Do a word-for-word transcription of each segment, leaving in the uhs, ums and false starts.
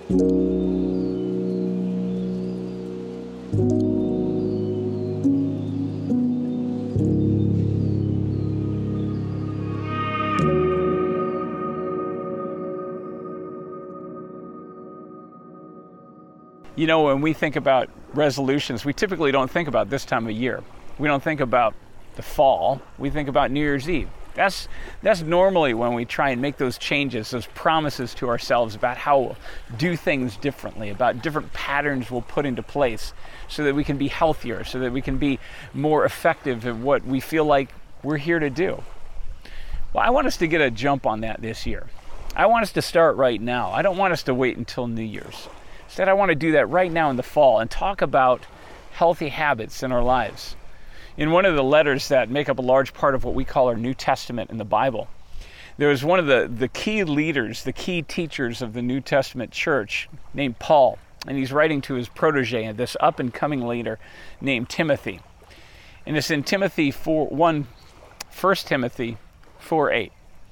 You know, when we think about resolutions, we typically don't think about this time of year. We don't think about the fall. We think about New Year's Eve. That's that's normally when we try and make those changes, those promises to ourselves about how we'll do things differently, about different patterns we'll put into place so that we can be healthier, so that we can be more effective at what we feel like we're here to do. Well, I want us to get a jump on that this year. I want us to start right now. I don't want us to wait until New Year's. Instead, I want to do that right now in the fall and talk about healthy habits in our lives. In one of the letters that make up a large part of what we call our New Testament in the Bible, there was one of the, the key leaders, the key teachers of the New Testament church named Paul, and he's writing to his protege, this up-and-coming leader named Timothy. And it's in Timothy four, one, First Timothy four eight.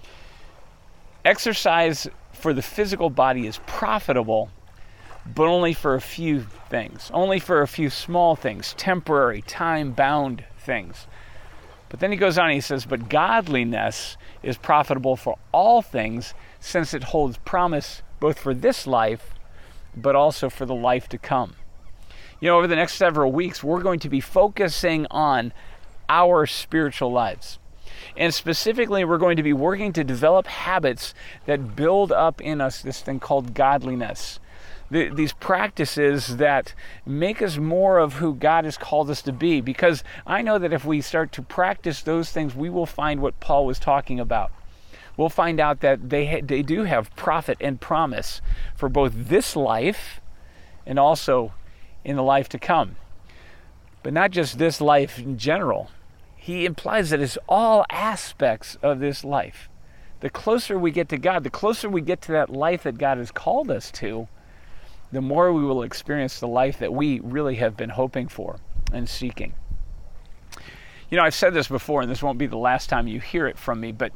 Exercise for the physical body is profitable, but only for a few things, only for a few small things, temporary, time-bound things. But then he goes on and he says, but godliness is profitable for all things, since it holds promise both for this life, but also for the life to come. You know, over the next several weeks, we're going to be focusing on our spiritual lives. And specifically, we're going to be working to develop habits that build up in us this thing called godliness. The, these practices that make us more of who God has called us to be. Because I know that if we start to practice those things, we will find what Paul was talking about. We'll find out that they ha- they do have profit and promise for both this life and also in the life to come. But not just this life in general. He implies that it's all aspects of this life. The closer we get to God, the closer we get to that life that God has called us to, the more we will experience the life that we really have been hoping for and seeking. You know, I've said this before, and this won't be the last time you hear it from me, but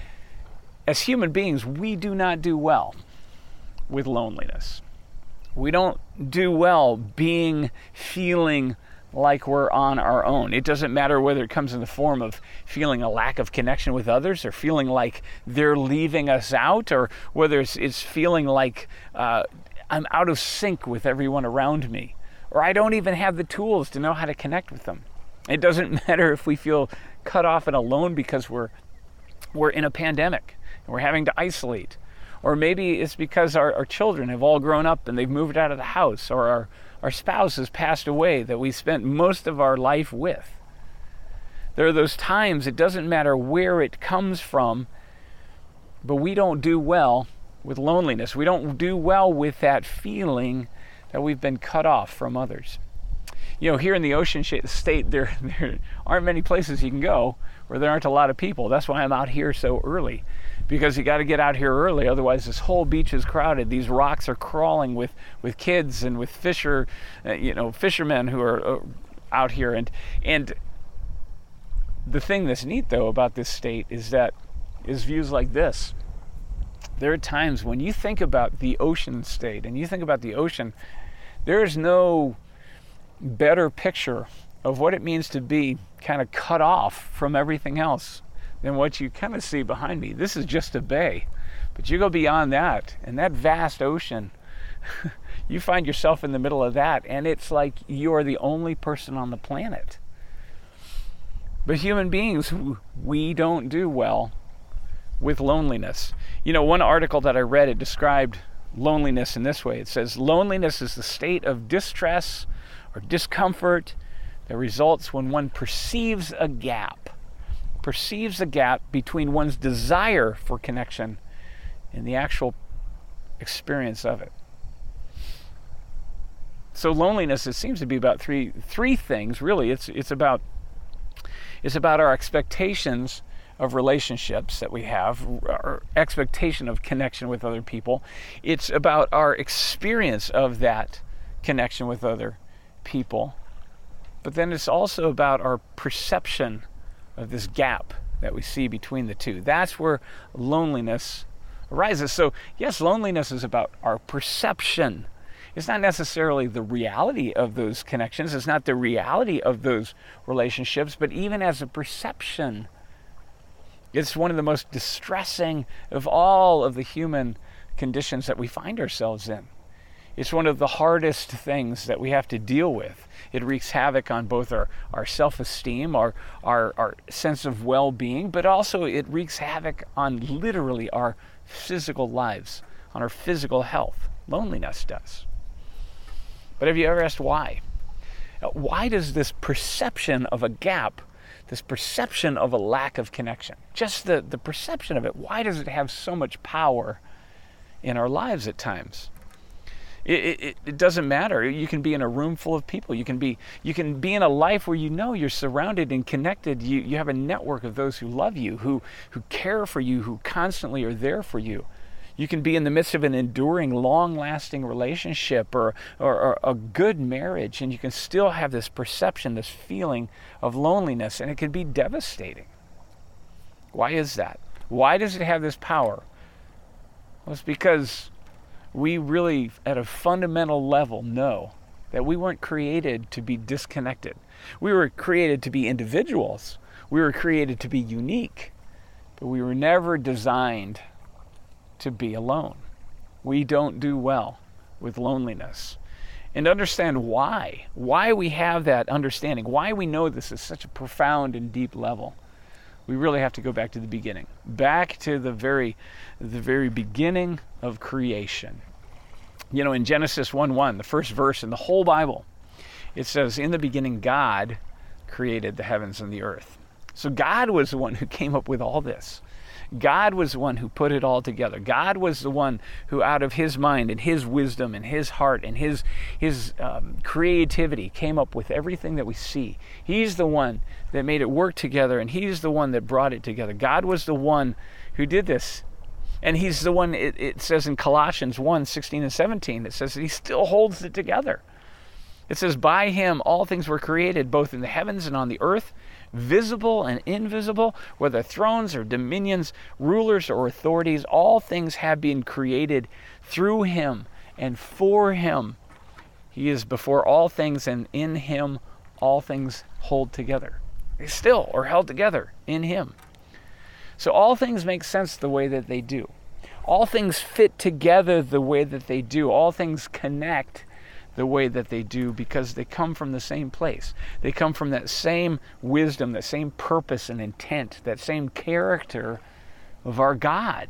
as human beings, we do not do well with loneliness. We don't do well being, feeling like we're on our own. It doesn't matter whether it comes in the form of feeling a lack of connection with others, or feeling like they're leaving us out, or whether it's, it's feeling like uh, I'm out of sync with everyone around me, or I don't even have the tools to know how to connect with them. It doesn't matter if we feel cut off and alone because we're we're in a pandemic and we're having to isolate, or maybe it's because our, our children have all grown up and they've moved out of the house, or our, our spouse has passed away that we spent most of our life with. There are those times, it doesn't matter where it comes from, but we don't do well with loneliness. We don't do well with that feeling that we've been cut off from others. You know, here in the Ocean State, there, there aren't many places you can go where there aren't a lot of people. That's why I'm out here so early, because you got to get out here early. Otherwise, this whole beach is crowded. These rocks are crawling with, with kids and with fisher, uh, you know, fishermen who are uh, out here. And and the thing that's neat, though, about this state is that is views like this. There are times when you think about the Ocean State and you think about the ocean, there is no better picture of what it means to be kind of cut off from everything else than what you kind of see behind me. This is just a bay, but you go beyond that, and that vast ocean, you find yourself in the middle of that, and it's like you're the only person on the planet. But human beings, we don't do well with loneliness. You know, one article that I read, it described loneliness in this way. It says, loneliness is the state of distress or discomfort that results when one perceives a gap, perceives a gap between one's desire for connection and the actual experience of it. So loneliness, it seems to be about three three things, really. It's it's about it's about our expectations of relationships that we have, our expectation of connection with other people. It's about our experience of that connection with other people. But then it's also about our perception of this gap that we see between the two. That's where loneliness arises. So yes, loneliness is about our perception. It's not necessarily the reality of those connections. It's not the reality of those relationships, but even as a perception, it's one of the most distressing of all of the human conditions that we find ourselves in. It's one of the hardest things that we have to deal with. It wreaks havoc on both our, our self-esteem, our, our, our sense of well-being, but also it wreaks havoc on literally our physical lives, on our physical health. Loneliness does. But have you ever asked why? Why does this perception of a gap, this perception of a lack of connection, just the, the perception of it, why does it have so much power in our lives at times? It, it, it doesn't matter. You can be in a room full of people. You can be you can be in a life where you know you're surrounded and connected. You, you have a network of those who love you, who, who care for you, who constantly are there for you. You can be in the midst of an enduring, long-lasting relationship or, or, or a good marriage, and you can still have this perception, this feeling of loneliness, and it can be devastating. Why is that? Why does it have this power? Well, it's because we really, at a fundamental level, know that we weren't created to be disconnected. We were created to be individuals. We were created to be unique, but we were never designed to be alone. We don't do well with loneliness. And understand why. Why we have that understanding. Why we know this is such a profound and deep level. We really have to go back to the beginning. Back to the very, the very beginning of creation. You know, in Genesis one one, the first verse in the whole Bible, it says, "In the beginning God created the heavens and the earth." So God was the one who came up with all this. God was the one who put it all together. God was the one who, out of his mind and his wisdom and his heart and his his um, creativity, came up with everything that we see. He's the one that made it work together, and he's the one that brought it together. God was the one who did this. And he's the one, it, it says in Colossians one, sixteen and seventeen, it says that he still holds it together. It says, "By him all things were created, both in the heavens and on the earth, visible and invisible, whether thrones or dominions, rulers or authorities, all things have been created through him and for him. He is before all things, and in him all things hold together." They still are held together in him. So all things make sense the way that they do. All things fit together the way that they do. All things connect the way that they do because they come from the same place. They come from that same wisdom, that same purpose and intent, that same character of our God.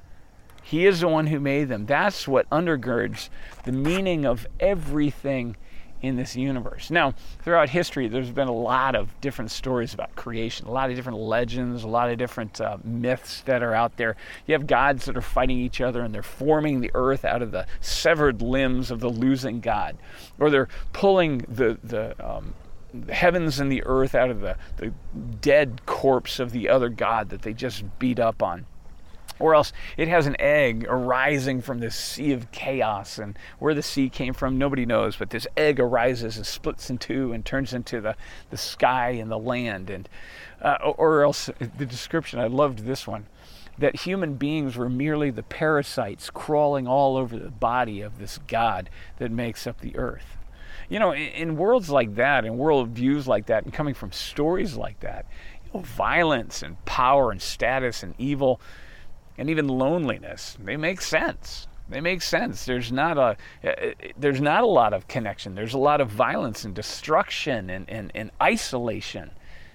He is the one who made them. That's what undergirds the meaning of everything in this universe. Now, throughout history, there's been a lot of different stories about creation, a lot of different legends, a lot of different uh, myths that are out there. You have gods that are fighting each other, and they're forming the earth out of the severed limbs of the losing god, or they're pulling the the, um, the heavens and the earth out of the, the dead corpse of the other god that they just beat up on. Or else it has an egg arising from this sea of chaos, and where the sea came from, nobody knows, but this egg arises and splits in two and turns into the, the sky and the land. And uh, or else the description, I loved this one, that human beings were merely the parasites crawling all over the body of this God that makes up the earth. You know, in, in worlds like that, in world views like that, and coming from stories like that, you know, violence and power and status and evil and even loneliness, they make sense. They make sense. There's not a there's not a lot of connection. There's a lot of violence and destruction and, and, and isolation.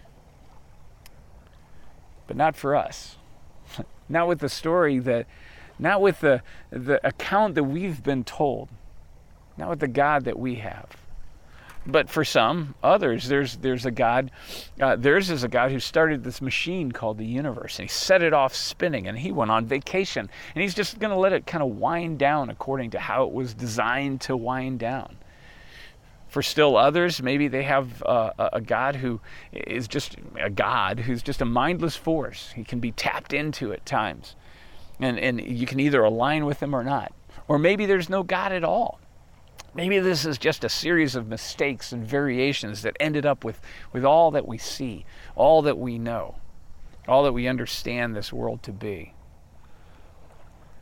But not for us. Not with the story that, not with the the account that we've been told. Not with the God that we have. But for some others, there's there's a God, uh, theirs is a God who started this machine called the universe, and he set it off spinning, and he went on vacation, and he's just going to let it kind of wind down according to how it was designed to wind down. For still others, maybe they have uh, a God who is just a God who's just a mindless force. He can be tapped into at times, and and you can either align with him or not. Or maybe there's no God at all. Maybe this is just a series of mistakes and variations that ended up with, with all that we see, all that we know, all that we understand this world to be.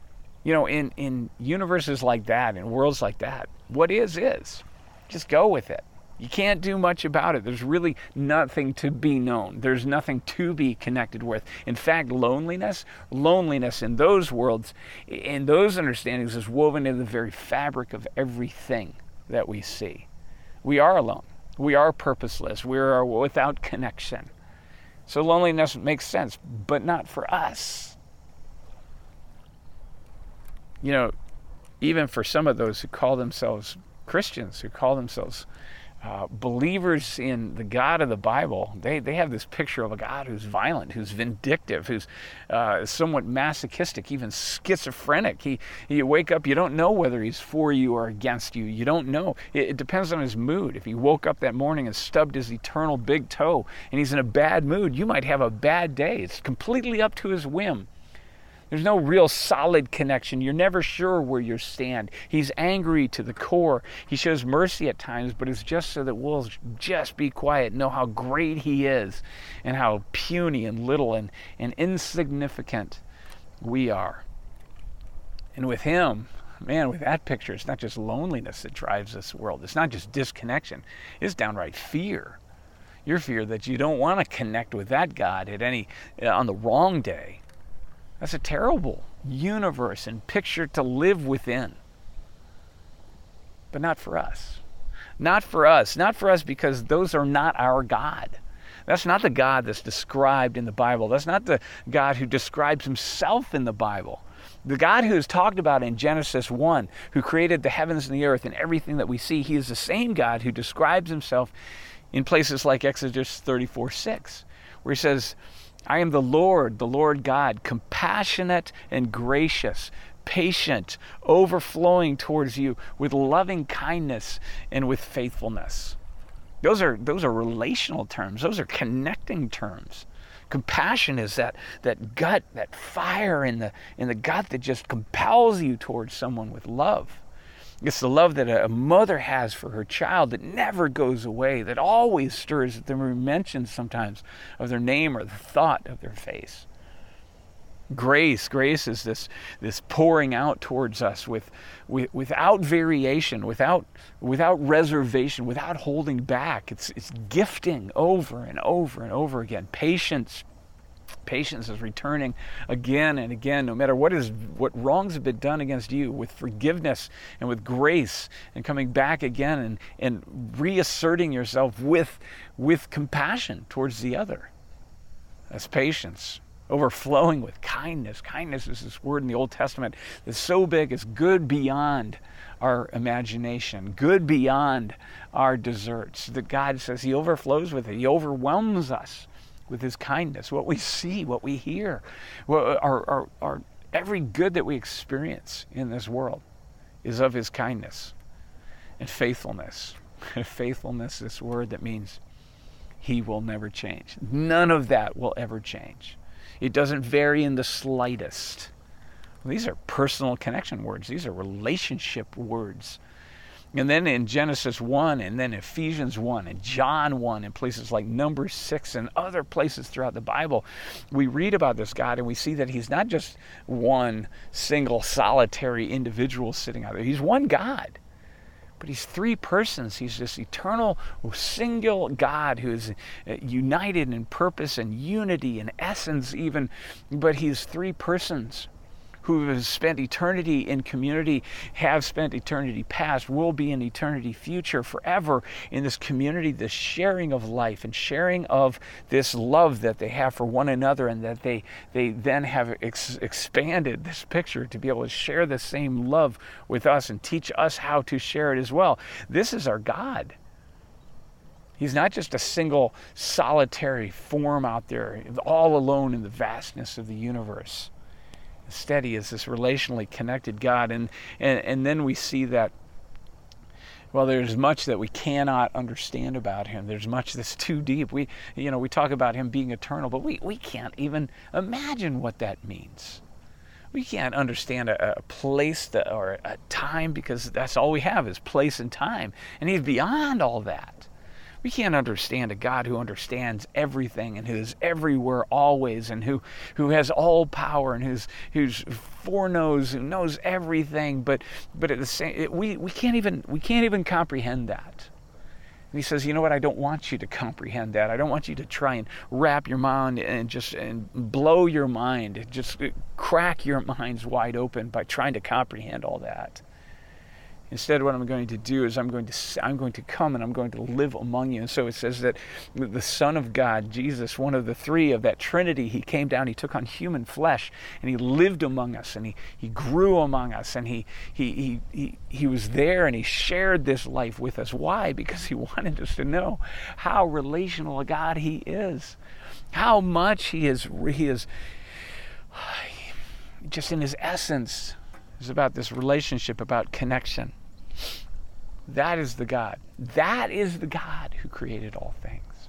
You know, in, in universes like that, in worlds like that, what is, is. Just go with it. You can't do much about it. There's really nothing to be known. There's nothing to be connected with. In fact, loneliness, loneliness in those worlds, in those understandings, is woven into the very fabric of everything that we see. We are alone. We are purposeless. We are without connection. So loneliness makes sense, but not for us. You know, even for some of those who call themselves Christians, who call themselves Uh, believers in the God of the Bible, they, they have this picture of a God who's violent, who's vindictive, who's uh, somewhat masochistic, even schizophrenic. He, you wake up, you don't know whether he's for you or against you. You don't know. It, it depends on his mood. If he woke up that morning and stubbed his eternal big toe and he's in a bad mood, you might have a bad day. It's completely up to his whim. There's no real solid connection. You're never sure where you stand. He's angry to the core. He shows mercy at times, but it's just so that we'll just be quiet, know how great he is and how puny and little and, and insignificant we are. And with him, man, with that picture, it's not just loneliness that drives this world. It's not just disconnection. It's downright fear. Your fear that you don't want to connect with that God at any uh, on the wrong day. That's a terrible universe and picture to live within. But not for us. Not for us. Not for us because those are not our God. That's not the God that's described in the Bible. That's not the God who describes himself in the Bible. The God who is talked about in Genesis one, who created the heavens and the earth and everything that we see, he is the same God who describes himself in places like Exodus thirty-four six, where he says, I am the Lord, the Lord God, compassionate and gracious, patient, overflowing towards you with loving kindness and with faithfulness. Those are those are relational terms. Those are connecting terms. Compassion is that that gut, that fire in the in the gut that just compels you towards someone with love. It's the love that a mother has for her child that never goes away, that always stirs at the mention sometimes of their name or the thought of their face. Grace, grace is this this pouring out towards us with, with without variation, without without reservation, without holding back. It's it's gifting over and over and over again. Patience. Patience is returning again and again, no matter what is what wrongs have been done against you, with forgiveness and with grace, and coming back again and, and reasserting yourself with, with compassion towards the other. That's patience. Overflowing with kindness. Kindness is this word in the Old Testament that's so big it's good beyond our imagination, good beyond our deserts. That God says he overflows with it. He overwhelms us with his kindness, what we see, what we hear, our, our, our, every good that we experience in this world is of his kindness and faithfulness. Faithfulness, this word that means he will never change. None of that will ever change. It doesn't vary in the slightest. These are personal connection words. These are relationship words. And then in Genesis one, and then Ephesians one, and John one, and places like Numbers six, and other places throughout the Bible, we read about this God, and we see that he's not just one single, solitary individual sitting out there. He's one God. But he's three persons. He's this eternal, single God who is united in purpose and unity and essence even. But he's three persons who have spent eternity in community, have spent eternity past, will be in eternity future, forever in this community, this sharing of life and sharing of this love that they have for one another, and that they, they then have ex- expanded this picture to be able to share the same love with us and teach us how to share it as well. This is our God. He's not just a single solitary form out there, all alone in the vastness of the universe. Instead, he is this relationally connected God. And, and, and then we see that, well, there's much that we cannot understand about him. There's much that's too deep. We, you know, we talk about him being eternal, but we, we can't even imagine what that means. We can't understand a, a place that, or a time, because that's all we have is place and time. And he's beyond all that. We can't understand a God who understands everything and who is everywhere always and who, who has all power and who's who's foreknows, who knows everything. But but at the same, it, we we can't even we can't even comprehend that. And he says, you know what? I don't want you to comprehend that. I don't want you to try and wrap your mind and just and blow your mind, just crack your minds wide open by trying to comprehend all that. Instead, what I'm going to do is I'm going to I'm going to come and I'm going to live among you. And so it says that the Son of God, Jesus, one of the three of that Trinity, he came down, he took on human flesh, and he lived among us, and he, he grew among us, and he, he he he he was there, and he shared this life with us. Why? Because he wanted us to know how relational a God he is, how much he is he is just in his essence is about this relationship, about connection. That is the God. That is the God who created all things.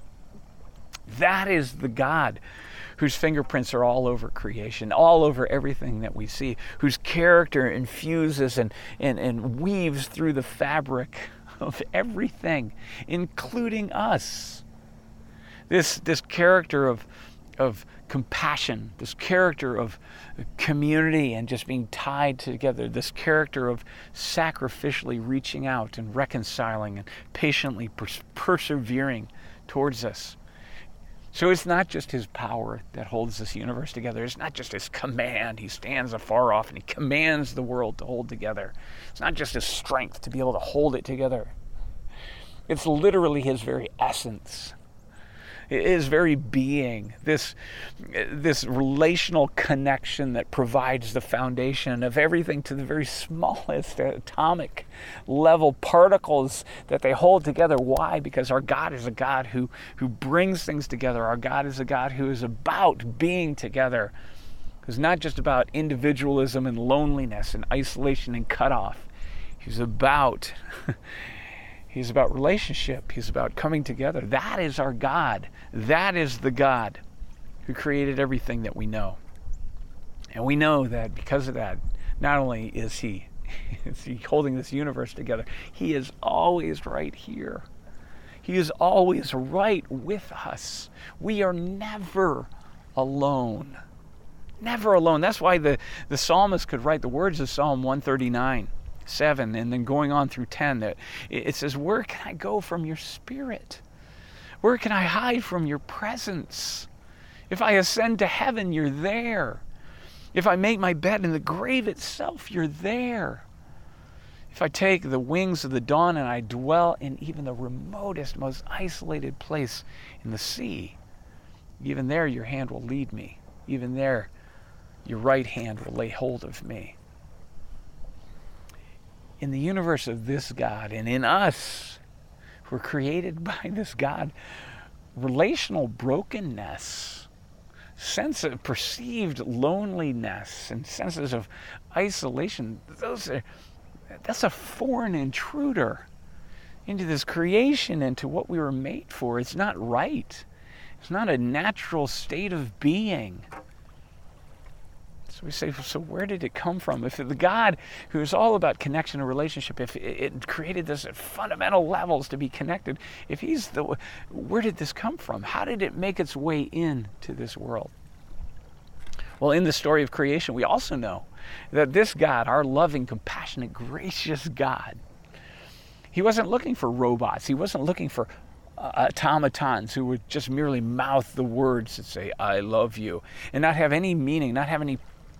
That is the God whose fingerprints are all over creation, all over everything that we see, whose character infuses and, and, and weaves through the fabric of everything, including us. This, this character of, of compassion, this character of community and just being tied together, this character of sacrificially reaching out and reconciling and patiently pers- persevering towards us. So it's not just his power that holds this universe together. It's not just his command. He stands afar off and he commands the world to hold together. It's not just his strength to be able to hold it together. It's literally his very essence. His very being, this, this relational connection that provides the foundation of everything to the very smallest atomic level particles that they hold together. Why? Because our God is a God who, who brings things together. Our God is a God who is about being together. It's not just about individualism and loneliness and isolation and cutoff. He's about... He's about relationship. He's about coming together. That is our God. That is the God who created everything that we know. And we know that because of that, not only is he, is he holding this universe together, he is always right here. He is always right with us. We are never alone. Never alone. That's why the, the psalmist could write the words of Psalm one thirty-nine. seven, and then going on through ten, that it says, where can I go from your spirit? Where can I hide from your presence? If I ascend to heaven, you're there. If I make my bed in the grave itself, you're there. If I take the wings of the dawn and I dwell in even the remotest, most isolated place in the sea, even there your hand will lead me. Even there your right hand will lay hold of me. In the universe of this God and in us, we're created by this God. Relational brokenness, sense of perceived loneliness, and senses of isolation, those are, that's a foreign intruder into this creation, into what we were made for. It's not right. It's not a natural state of being. So we say, so where did it come from? If the God who is all about connection and relationship, if it created this at fundamental levels to be connected, if he's the, where did this come from? How did it make its way into this world? Well, in the story of creation, we also know that this God, our loving, compassionate, gracious God, he wasn't looking for robots. He wasn't looking for Uh, automatons who would just merely mouth the words that say, I love you, and not have any meaning, not have any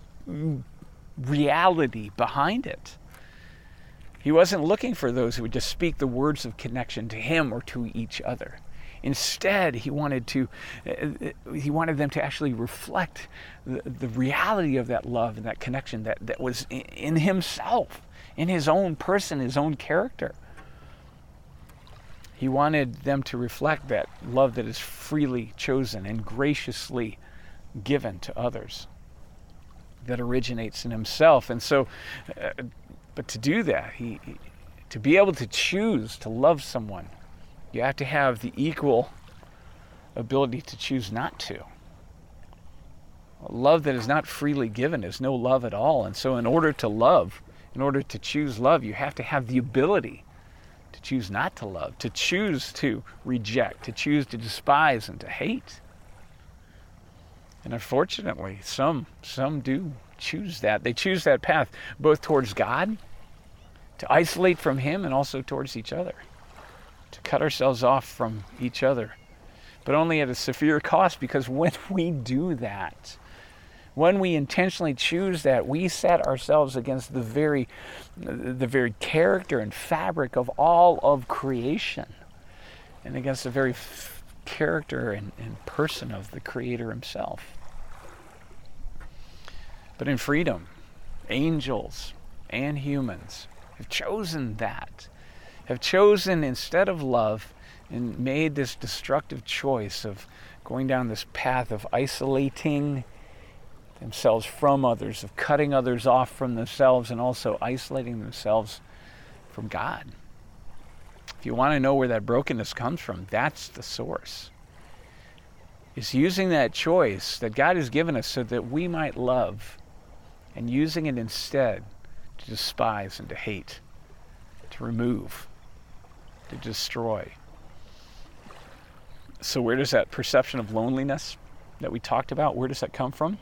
reality behind it. He wasn't looking for those who would just speak the words of connection to him or to each other. Instead, he wanted to, uh, he wanted them to actually reflect the, the reality of that love and that connection that, that was in, in himself, in his own person, his own character. He wanted them to reflect that love that is freely chosen and graciously given to others, that originates in himself. And so, uh, but to do that, he, he, to be able to choose to love someone, you have to have the equal ability to choose not to. A love that is not freely given is no love at all. And so in order to love, in order to choose love, you have to have the ability to choose not to love, to choose to reject, to choose to despise and to hate. And unfortunately, some some do choose that. They choose that path both towards God, to isolate from Him, and also towards each other, to cut ourselves off from each other, but only at a severe cost, because when we do that, when we intentionally choose that, we set ourselves against the very, the very character and fabric of all of creation, and against the very f- character and, and person of the Creator Himself. But in freedom, angels and humans have chosen that, have chosen instead of love, and made this destructive choice of going down this path of isolating themselves from others, of cutting others off from themselves, and also isolating themselves from God. If you want to know where that brokenness comes from, that's the source. It's using that choice that God has given us so that we might love, and using it instead to despise and to hate, to remove, to destroy. So where does that perception of loneliness that we talked about, where does that come from?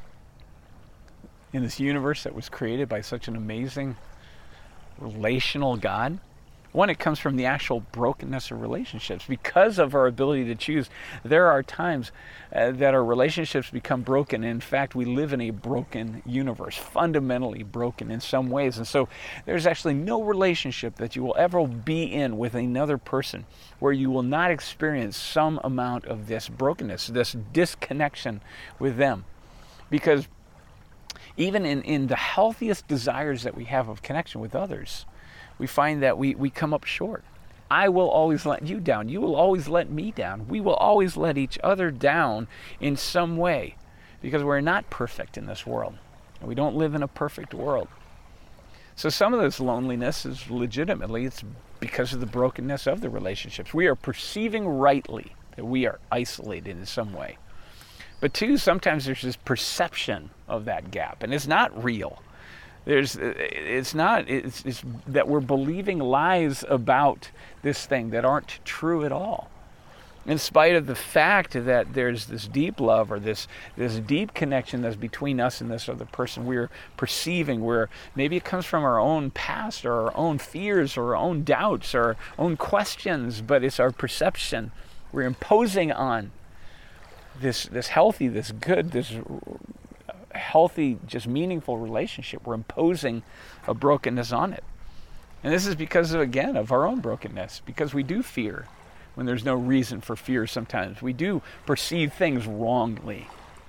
In this universe that was created by such an amazing relational God? One, it comes from the actual brokenness of relationships. Because of our ability to choose, there are times uh, that our relationships become broken. In fact, we live in a broken universe, fundamentally broken in some ways. And so there's actually no relationship that you will ever be in with another person where you will not experience some amount of this brokenness, this disconnection with them. Because even in, in the healthiest desires that we have of connection with others, we find that we, we come up short. I will always let you down. You will always let me down. We will always let each other down in some way, because we're not perfect in this world. We don't live in a perfect world. So some of this loneliness is legitimately, it's because of the brokenness of the relationships. We are perceiving rightly that we are isolated in some way. But two, sometimes there's this perception of that gap, and it's not real. There's, it's not, it's, it's that we're believing lies about this thing that aren't true at all. In spite of the fact that there's this deep love or this, this deep connection that's between us and this other person, we're perceiving, where maybe it comes from our own past or our own fears or our own doubts or our own questions, but it's our perception. We're imposing on this, this healthy, this good, this healthy, just meaningful relationship. We're imposing a brokenness on it. And this is because, of, again, of our own brokenness, because we do fear when there's no reason for fear sometimes. We do perceive things wrongly.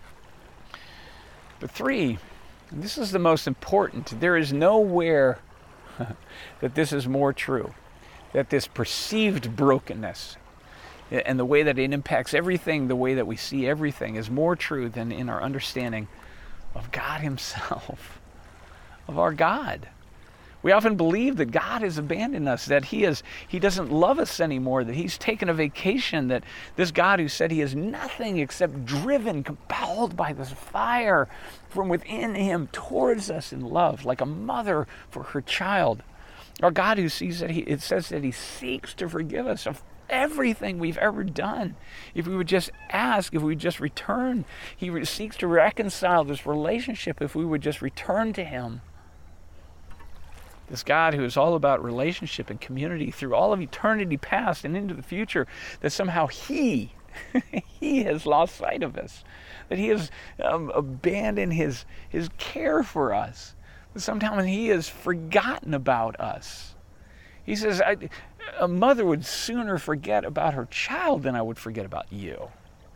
But three, and this is the most important, there is nowhere that this is more true, that this perceived brokenness and the way that it impacts everything, the way that we see everything, is more true than in our understanding of God Himself, of our God. We often believe that God has abandoned us, that He is He doesn't love us anymore, that He's taken a vacation, that this God who said He is nothing except driven, compelled by this fire from within Him towards us in love, like a mother for her child. Our God who sees that He, it says that He seeks to forgive us of everything we've ever done. If we would just ask, if we would just return, He re- seeks to reconcile this relationship if we would just return to Him. This God who is all about relationship and community through all of eternity past and into the future, that somehow He, He has lost sight of us, that He has um, abandoned His, His care for us, that somehow He has forgotten about us. He says, I, a mother would sooner forget about her child than I would forget about you.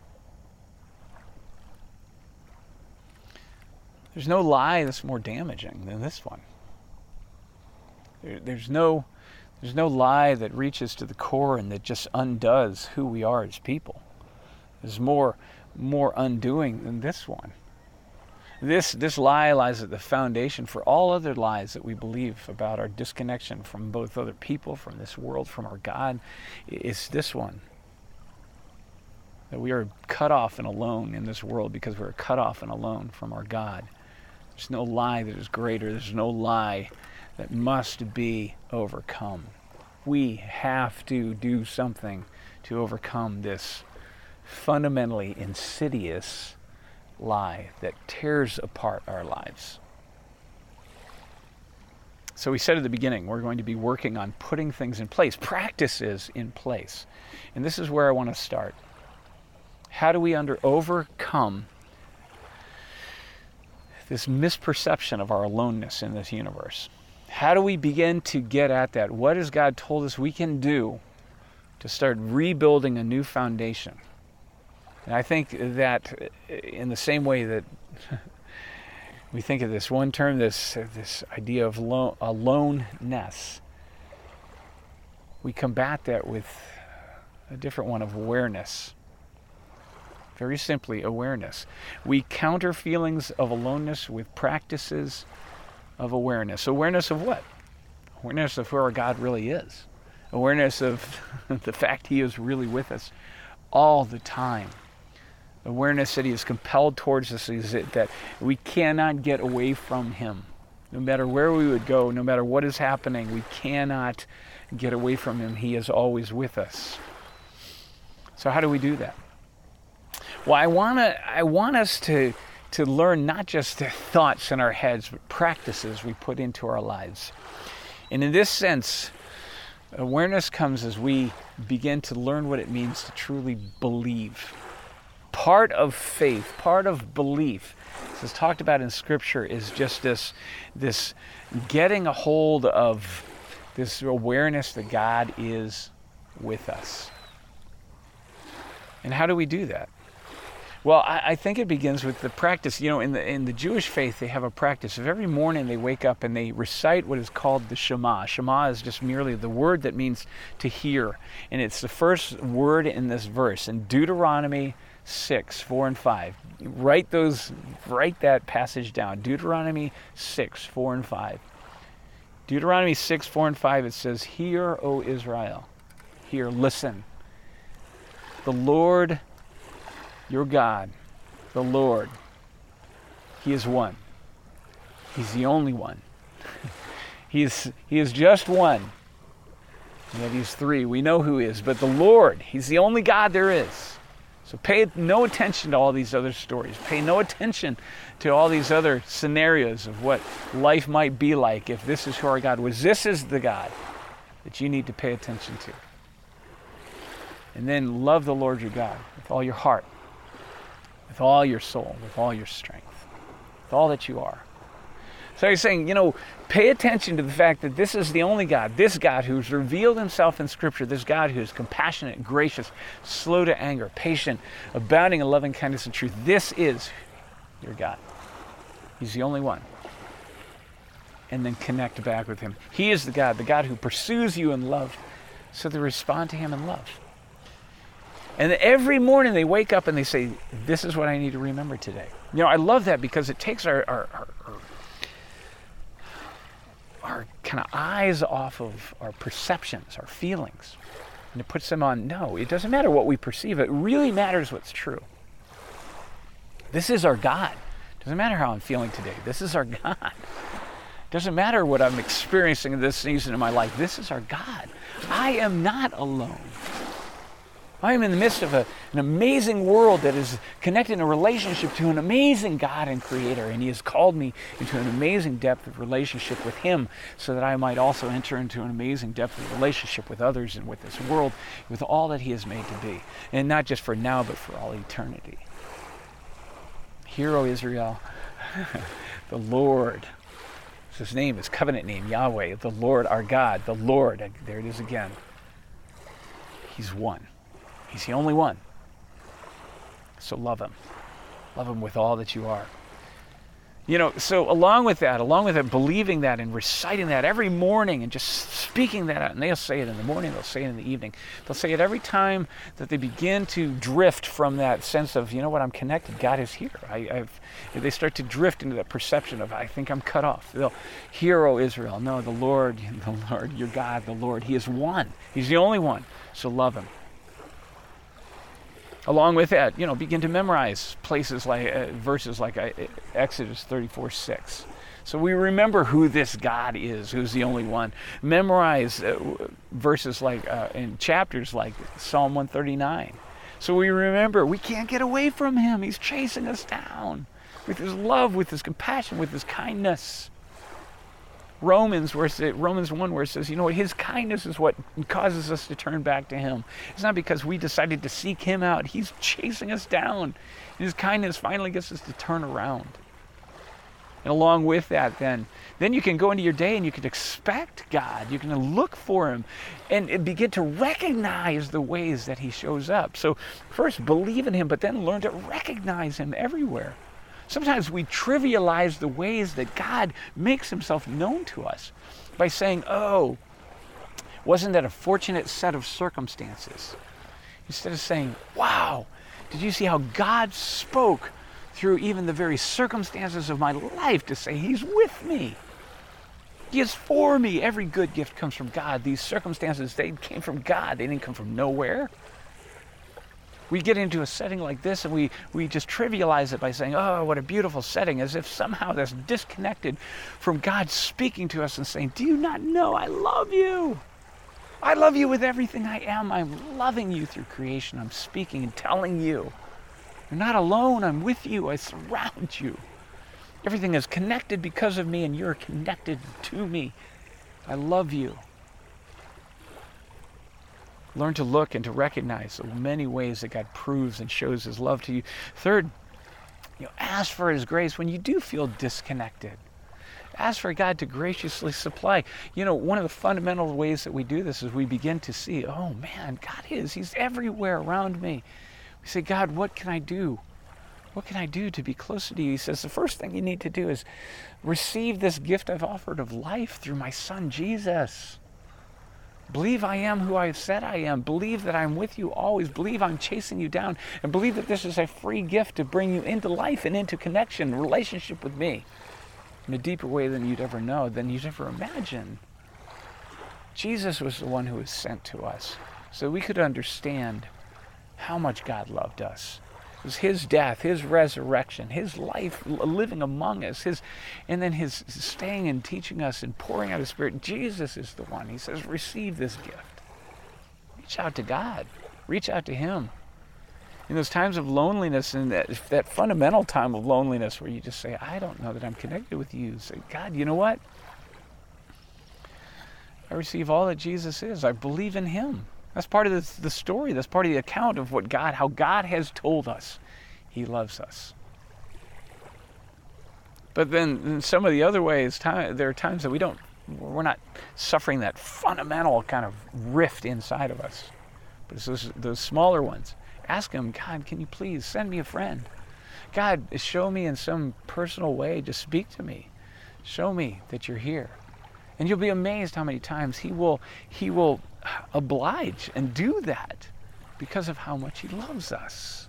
There's no lie that's more damaging than this one. There, there's no, there's no lie that reaches to the core and that just undoes who we are as people. There's more, more undoing than this one. This, this lie lies at the foundation for all other lies that we believe about our disconnection from both other people, from this world, from our God. It's this one. That we are cut off and alone in this world because we're cut off and alone from our God. There's no lie that is greater. There's no lie that must be overcome. We have to do something to overcome this fundamentally insidious lie that tears apart our lives. So we said at the beginning, we're going to be working on putting things in place, practices in place. And this is where I want to start. How do we under overcome this misperception of our aloneness in this universe? How do we begin to get at that? What has God told us we can do to start rebuilding a new foundation? And I think that in the same way that we think of this one term, this this idea of lo- aloneness, we combat that with a different one of awareness. Very simply, awareness. We counter feelings of aloneness with practices of awareness. Awareness of what? Awareness of who our God really is. Awareness of the fact He is really with us all the time. Awareness that He is compelled towards us, is that we cannot get away from Him. No matter where we would go, no matter what is happening, we cannot get away from Him. He is always with us. So how do we do that? Well, I want to. I want us to to learn not just the thoughts in our heads, but practices we put into our lives. And in this sense, awareness comes as we begin to learn what it means to truly believe. Part of faith, part of belief, as talked about in Scripture, is just this, this getting a hold of this awareness that God is with us. And how do we do that? Well, I, I think it begins with the practice. You know, in the in the Jewish faith, they have a practice of every morning they wake up and they recite what is called the Shema. Shema is just merely the word that means to hear. And it's the first word in this verse. In Deuteronomy six, four and five. Write those, write that passage down. Deuteronomy six, four and five. Deuteronomy six, four and five, it says, "Hear, O Israel, hear, listen. The Lord your God, the Lord, He is one. He's the only one. he is He is just one. And yet He's three. We know who He is, but the Lord, He's the only God there is. So pay no attention to all these other stories. Pay no attention to all these other scenarios of what life might be like if this is who our God was. This is the God that you need to pay attention to. And then love the Lord your God with all your heart, with all your soul, with all your strength, with all that you are." So he's saying, you know, pay attention to the fact that this is the only God, this God who's revealed Himself in Scripture, this God who is compassionate, gracious, slow to anger, patient, abounding in loving kindness and truth. This is your God. He's the only one. And then connect back with Him. He is the God, the God who pursues you in love, so they respond to Him in love. And every morning they wake up and they say, this is what I need to remember today. You know, I love that because it takes our our, our, our, our kind of eyes off of our perceptions, our feelings, and it puts them on, no, it doesn't matter what we perceive. It really matters what's true. This is our God. It doesn't matter how I'm feeling today. This is our God. It doesn't matter what I'm experiencing in this season of my life. This is our God. I am not alone. I am in the midst of a, an amazing world that is connected in a relationship to an amazing God and Creator, and He has called me into an amazing depth of relationship with Him so that I might also enter into an amazing depth of relationship with others and with this world, with all that He has made to be, and not just for now, but for all eternity. Hear, O Israel, the Lord. His name is covenant name, Yahweh, the Lord our God, the Lord. There it is again. He's one. He's the only one. So love Him. Love Him with all that you are. You know, so along with that, along with it, believing that and reciting that every morning and just speaking that out, and they'll say it in the morning, they'll say it in the evening. They'll say it every time that they begin to drift from that sense of, you know what, I'm connected. God is here. I, I've, they start to drift into that perception of, I think I'm cut off. They'll, hear, O Israel. No, the Lord, the Lord, your God, the Lord, He is one. He's the only one. So love Him. Along with that, you know, begin to memorize places like uh, verses like uh, Exodus thirty-four six. So we remember who this God is, who's the only one. Memorize uh, verses like, uh, in chapters like Psalm one thirty-nine. So we remember we can't get away from him. He's chasing us down with his love, with his compassion, with his kindness. Romans, where it says, Romans one, where it says, you know what, his kindness is what causes us to turn back to him. It's not because we decided to seek him out. He's chasing us down. His kindness finally gets us to turn around. And along with that, then, then you can go into your day and you can expect God. You can look for him and begin to recognize the ways that he shows up. So first, believe in him, but then learn to recognize him everywhere. Sometimes we trivialize the ways that God makes himself known to us by saying, oh, wasn't that a fortunate set of circumstances? Instead of saying, wow, did you see how God spoke through even the very circumstances of my life to say he's with me. He is for me. Every good gift comes from God. These circumstances, they came from God. They didn't come from nowhere. We get into a setting like this and we, we just trivialize it by saying, oh, what a beautiful setting, as if somehow that's disconnected from God speaking to us and saying, do you not know I love you? I love you with everything I am. I'm loving you through creation. I'm speaking and telling you. You're not alone. I'm with you. I surround you. Everything is connected because of me, and you're connected to me. I love you. Learn to look and to recognize the many ways that God proves and shows his love to you. Third, you know, ask for his grace when you do feel disconnected. Ask for God to graciously supply. You know, one of the fundamental ways that we do this is we begin to see, oh man, God is. He's everywhere around me. We say, God, what can I do? What can I do to be closer to you? He says, the first thing you need to do is receive this gift I've offered of life through my son, Jesus. Believe I am who I've said I am. Believe that I'm with you always. Believe I'm chasing you down. And believe that this is a free gift to bring you into life and into connection, relationship with me in a deeper way than you'd ever know, than you'd ever imagine. Jesus was the one who was sent to us so we could understand how much God loved us. It was his death, his resurrection, his life living among us, his, and then his staying and teaching us and pouring out his Spirit. Jesus is the one. He says, receive this gift. Reach out to God. Reach out to him. In those times of loneliness, and that, that fundamental time of loneliness where you just say, I don't know that I'm connected with you. Say, God, you know what? I receive all that Jesus is. I believe in him. That's part of the, the story. That's part of the account of what God, how God has told us he loves us. But then in some of the other ways, time, there are times that we don't, we're not suffering that fundamental kind of rift inside of us. But it's those, those smaller ones. Ask him, God, can you please send me a friend? God, show me in some personal way. Just speak to me. Show me that you're here. And you'll be amazed how many times he will, he will oblige and do that because of how much he loves us.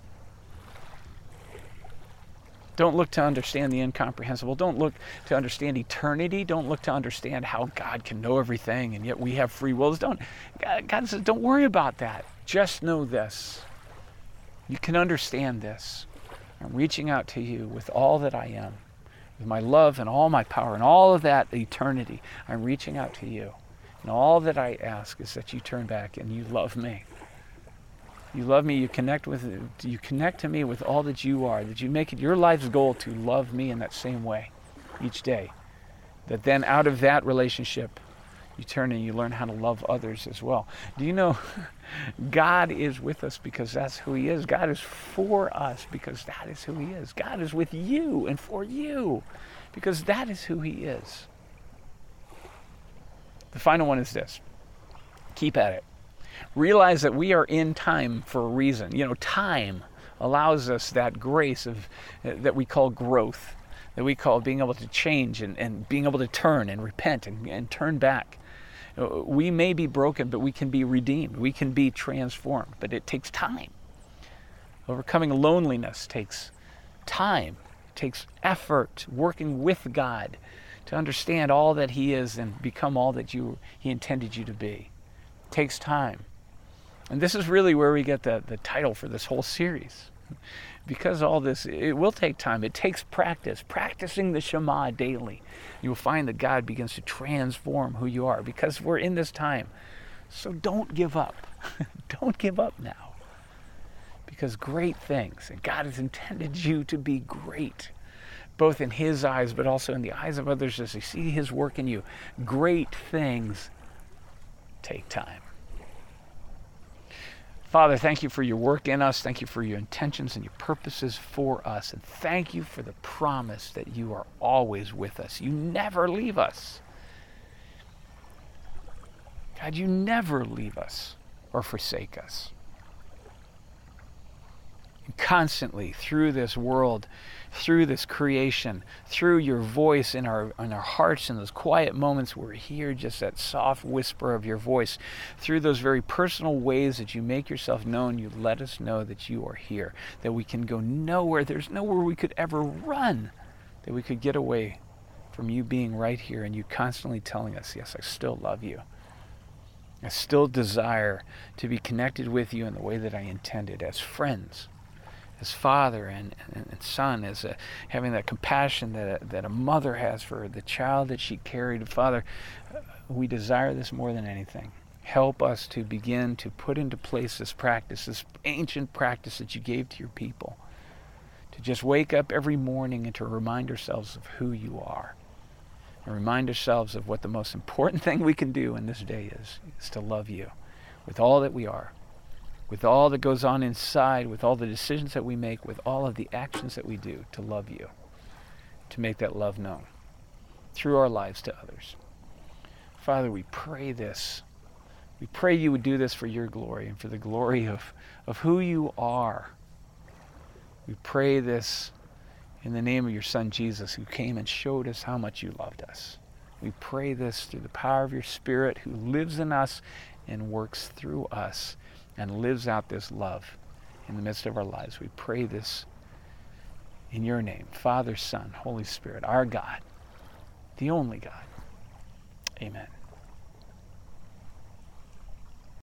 Don't look to understand the incomprehensible. Don't look to understand eternity. Don't look to understand how God can know everything and yet we have free wills. Don't, God, God says, don't worry about that. Just know this. You can understand this. I'm reaching out to you with all that I am, with my love and all my power and all of that eternity. I'm reaching out to you. And all that I ask is that you turn back and you love me. You love me, you connect with you connect to me with all that you are, that you make it your life's goal to love me in that same way each day. That then out of that relationship, you turn and you learn how to love others as well. Do you know God is with us because that's who he is. God is for us because that is who he is. God is with you and for you because that is who he is. The final one is this. Keep at it. Realize that we are in time for a reason. You know, time allows us that grace of uh, that we call growth, that we call being able to change and, and being able to turn and repent and, and turn back. We may be broken, but we can be redeemed. We can be transformed, but it takes time. Overcoming loneliness takes time, it takes effort, working with God to understand all that he is and become all that you he intended you to be. It takes time. And this is really where we get the, the title for this whole series. because all this, it will take time. It takes practice, practicing the Shema daily. You will find that God begins to transform who you are because we're in this time. So don't give up. Don't give up now. Because great things, and God has intended you to be great, both in His eyes, but also in the eyes of others as they see His work in you. Great things take time. Father, thank you for your work in us. Thank you for your intentions and your purposes for us. And thank you for the promise that you are always with us. You never leave us. God, you never leave us or forsake us. And constantly through this world, through this creation, through your voice in our in our hearts, in those quiet moments where we hear just that soft whisper of your voice, through those very personal ways that you make yourself known, you let us know that you are here, that we can go nowhere. There's nowhere we could ever run, that we could get away from you being right here and you constantly telling us, yes, I still love you. I still desire to be connected with you in the way that I intended, as friends, as father and, and, and son, as a, having that compassion that a, that a mother has for the child that she carried. Father, we desire this more than anything. Help us to begin to put into place this practice, this ancient practice that you gave to your people, to just wake up every morning and to remind ourselves of who you are, and remind ourselves of what the most important thing we can do in this day is, is to love you with all that we are, with all that goes on inside, with all the decisions that we make, with all of the actions that we do, to love you, to make that love known through our lives to others. Father, we pray this. We pray you would do this for your glory and for the glory of, of who you are. We pray this in the name of your Son, Jesus, who came and showed us how much you loved us. We pray this through the power of your Spirit, who lives in us and works through us and lives out this love in the midst of our lives. We pray this in your name, Father, Son, Holy Spirit, our God, the only God. Amen.